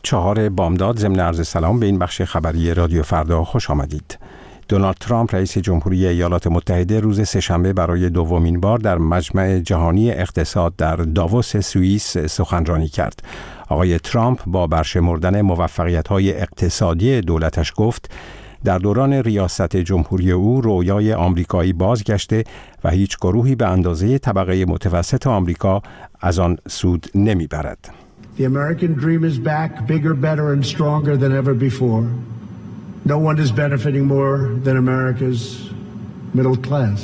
4 بامداد ضمن عرض سلام به این بخش خبری رادیو فردا خوش آمدید. دونالد ترامپ رئیس جمهوری ایالات متحده روز سه‌شنبه برای دومین بار در مجمع جهانی اقتصاد در داووس سوئیس سخنرانی کرد. آقای ترامپ با برشمردن موفقیت‌های اقتصادی دولتش گفت در دوران ریاست جمهوری او رویای آمریکایی بازگشته و هیچ گروهی به اندازه طبقه متوسط آمریکا از آن سود نمیبرد. The American dream is back, bigger, better and stronger than ever before. No one is benefiting more than America's middle class.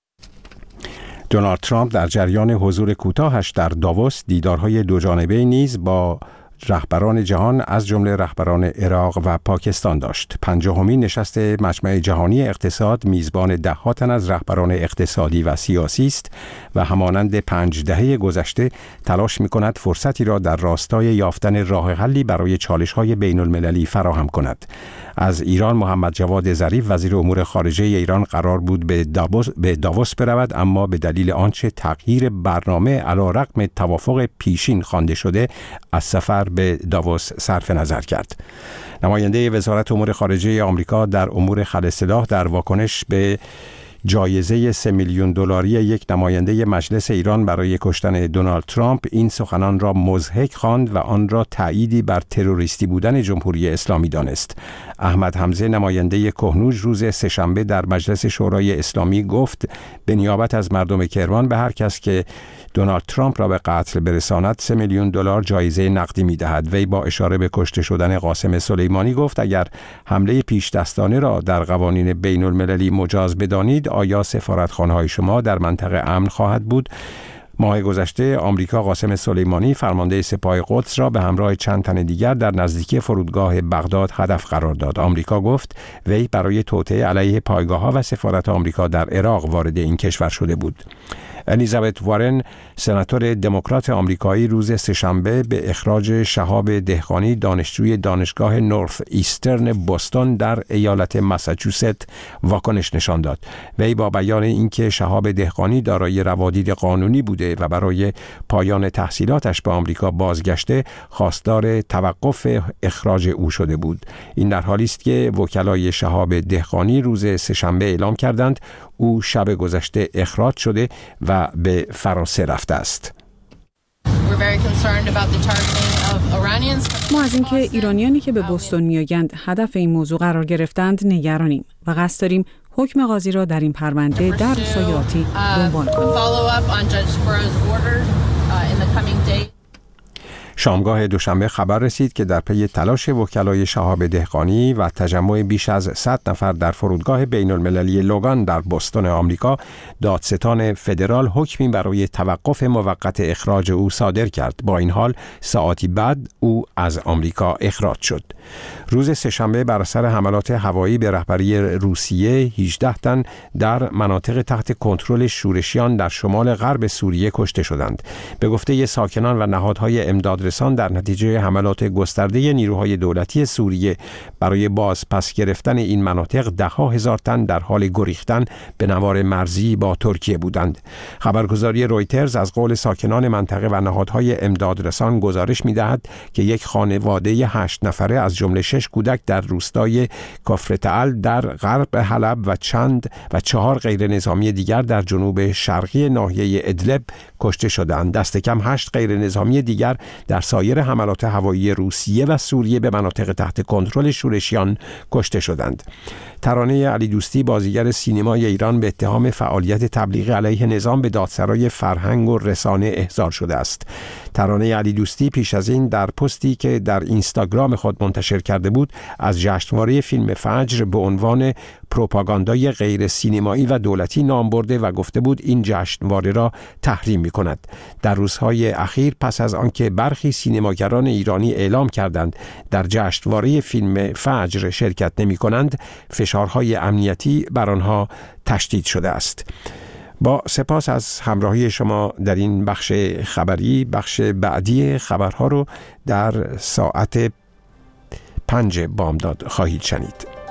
دونالد ترامپ در جریان حضور کوتاهش در داووس دیدارهای دوجانبه نیز با رهبران جهان از جمله رهبران عراق و پاکستان داشت. 50مین نشست مجمع جهانی اقتصاد میزبان ده‌ها تن از رهبران اقتصادی و سیاسی است و همانند 5 دهه گذشته تلاش می‌کند فرصتی را در راستای یافتن راه حلی برای چالش‌های بین‌المللی فراهم کند. از ایران محمد جواد ظریف وزیر امور خارجه ایران قرار بود به داووس برود، اما به دلیل آنچه تغییر برنامه علیرغم توافق پیشین خوانده شده از سفر به داووس صرف نظر کرد. نماینده وزارت امور خارجه آمریکا در امور خلع سلاح در واکنش به جایزه 3 میلیون دلاری یک نماینده مجلس ایران برای کشتن دونالد ترامپ این سخنان را مضحک خواند و آن را تأییدی بر تروریستی بودن جمهوری اسلامی دانست. احمد حمزه نماینده کهنوج روز سه‌شنبه در مجلس شورای اسلامی گفت به نیابت از مردم کرمان به هر کس که دونالد ترامپ را به قتل برساند 3 میلیون دلار جایزه نقدی می‌دهد. وی با اشاره به کشته شدن قاسم سلیمانی گفت اگر حمله پیش دستانه را در قوانین بین المللی مجاز بدانید آیا سفارتخانه‌های شما در منطقه امن خواهد بود؟ ماه گذشته آمریکا قاسم سلیمانی فرمانده سپاه قدس را به همراه چند تن دیگر در نزدیکی فرودگاه بغداد هدف قرار داد. آمریکا گفت وی برای توطئه علیه پایگاه‌ها و سفارت آمریکا در عراق وارد این کشور شده بود. الیزابت وارن سناتور دموکرات آمریکایی روز سه‌شنبه به اخراج شهاب دهقانی دانشجوی دانشگاه نورث ایسترن بوستون در ایالت ماساچوست واکنش نشان داد. وی با بیان اینکه شهاب دهقانی دارای روادید قانونی بوده و برای پایان تحصیلاتش به آمریکا بازگشته خواستار توقف اخراج او شده بود. این در حالی است که وکلای شهاب دهقانی روز سه‌شنبه اعلام کردند او شب گذشته اخراج شده و به فرانسه رفته است. ما از اینکه ایرانیانی که به بوستون میآیند هدف این موضوع قرار گرفتند نگرانیم و قصد داریم حکم قاضی را در این پرونده در روزهای آتی دنبال کنیم. شامگاه دوشنبه خبر رسید که در پی تلاش وکلای شهاب دهقانی و تجمع بیش از 100 نفر در فرودگاه بین المللی لوگان در بوستون آمریکا، دادستان فدرال حکمی برای توقف موقت اخراج او صادر کرد. با این حال ساعتی بعد او از آمریکا اخراج شد. روز سه‌شنبه بر اثر حملات هوایی به رهبری روسیه 18 تن در مناطق تحت کنترل شورشیان در شمال غرب سوریه کشته شدند. به گفته ساکنان و نهادهای امدادرسان در نتیجه حملات گسترده نیروهای دولتی سوریه برای پس گرفتن این مناطق ده‌ها هزار تن در حال گریختن به نوار مرزی با ترکیه بودند. خبرگزاری رویترز از قول ساکنان منطقه و نهادهای امدادرسان گزارش می‌دهد که یک خانواده 8 نفره از جمله 6 کودک در روستای کفرتعل در غرب حلب و 4 غیر نظامی دیگر در جنوب شرقی ناحیه ادلب کشته شدند. دست کم 8 غیر نظامی دیگر در سایر حملات هوایی روسیه و سوریه به مناطق تحت کنترل شورشیان کشته شدند. ترانه علی دوستی بازیگر سینمای ایران به اتهام فعالیت تبلیغی علیه نظام به دادسرای فرهنگ و رسانه احضار شده است. ترانه علی دوستی پیش از این در پستی که در اینستاگرام خود منتشر کرده بود از جشنواره فیلم فجر به عنوان پروپاگاندای غیر سینمایی و دولتی نام برده و گفته بود این جشنواره را تحریم می‌کند. در روزهای اخیر پس از آنکه برخی سینماگران ایرانی اعلام کردند در جشنواره فیلم فجر شرکت نمی‌کنند، فشارهای امنیتی بر آنها تشدید شده است. با سپاس از همراهی شما در این بخش خبری، بخش بعدی خبرها رو در ساعت 5 بامداد خواهید شنید.